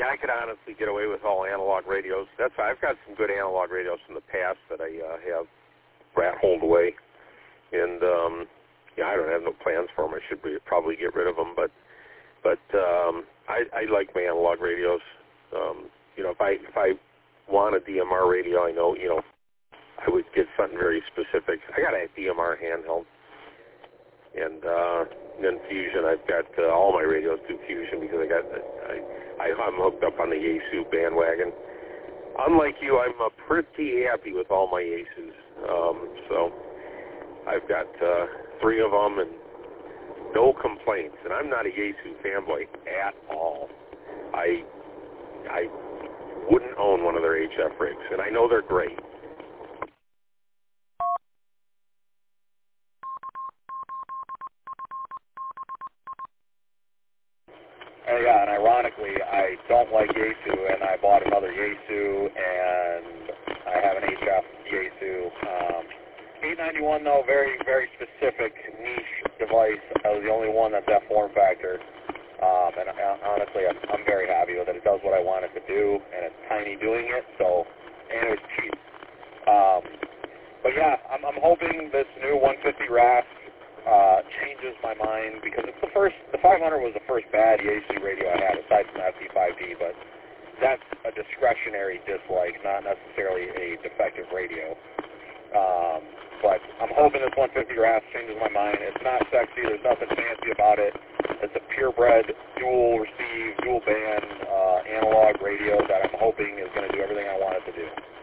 Yeah, I could honestly get away with all analog radios. I've got some good analog radios from the past that I have rat-holed away. And, I don't have no plans for them. I should probably get rid of them. But I like my analog radios. If I want a DMR radio, I know, I would get something very specific. I got a DMR handheld. And then Fusion, I've got all my radios do Fusion because I'm hooked up on the Yaesu bandwagon. Unlike you, I'm pretty happy with all my Yaesus. So I've got 3 of them and no complaints. And I'm not a Yaesu fanboy at all. I wouldn't own one of their HF rigs, and I know they're great. Yeah, and ironically, I don't like Yaesu, and I bought another Yaesu, and I have an HF Yaesu. 891, though, very, very specific niche device. I was the only one that's that form factor. And honestly, I'm very happy with it. It does what I want it to do, and it's tiny doing it, and it's cheap. But yeah, I'm hoping this new 150 RAS changes my mind, because the 500 was the first bad Yaesu radio I had, aside from the FD5D, but that's a discretionary dislike, not necessarily a defective radio. But I'm hoping this 150 RAS changes my mind. It's not sexy, there's nothing fancy about it. It's a purebred, dual receive, dual band, analog radio that I'm hoping is going to do everything I want it to do.